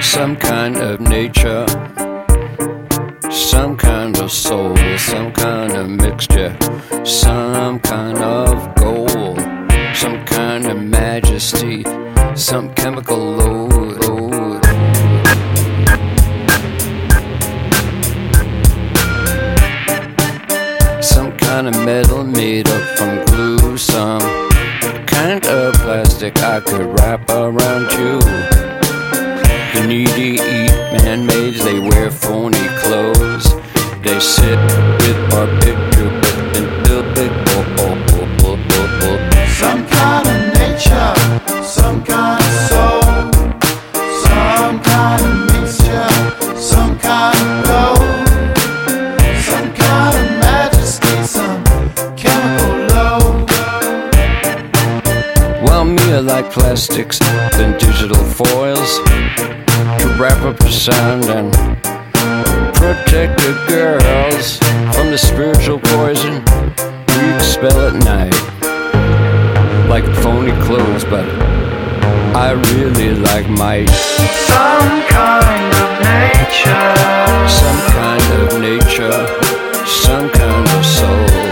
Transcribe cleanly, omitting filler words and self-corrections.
some kind of nature, some kind of soul, some kind of mixture, some kind of gold, some kind of majesty, some chemical load. Some kind of metal made up from glue, some kind of plastic I could wrap around you. The needy eat man-mades, they wear phony clothes. They sit with our picture and build big some kind of nature, some kind of soul, some kind of mixture, some kind of gold, some kind of majesty, some chemical load. Well, me I like plastics and digital foils to wrap up the sound and protect the girls from the spiritual poison we expel at night. Like phony clothes, but I really like might. Some kind of nature, Some kind of nature, some kind of soul.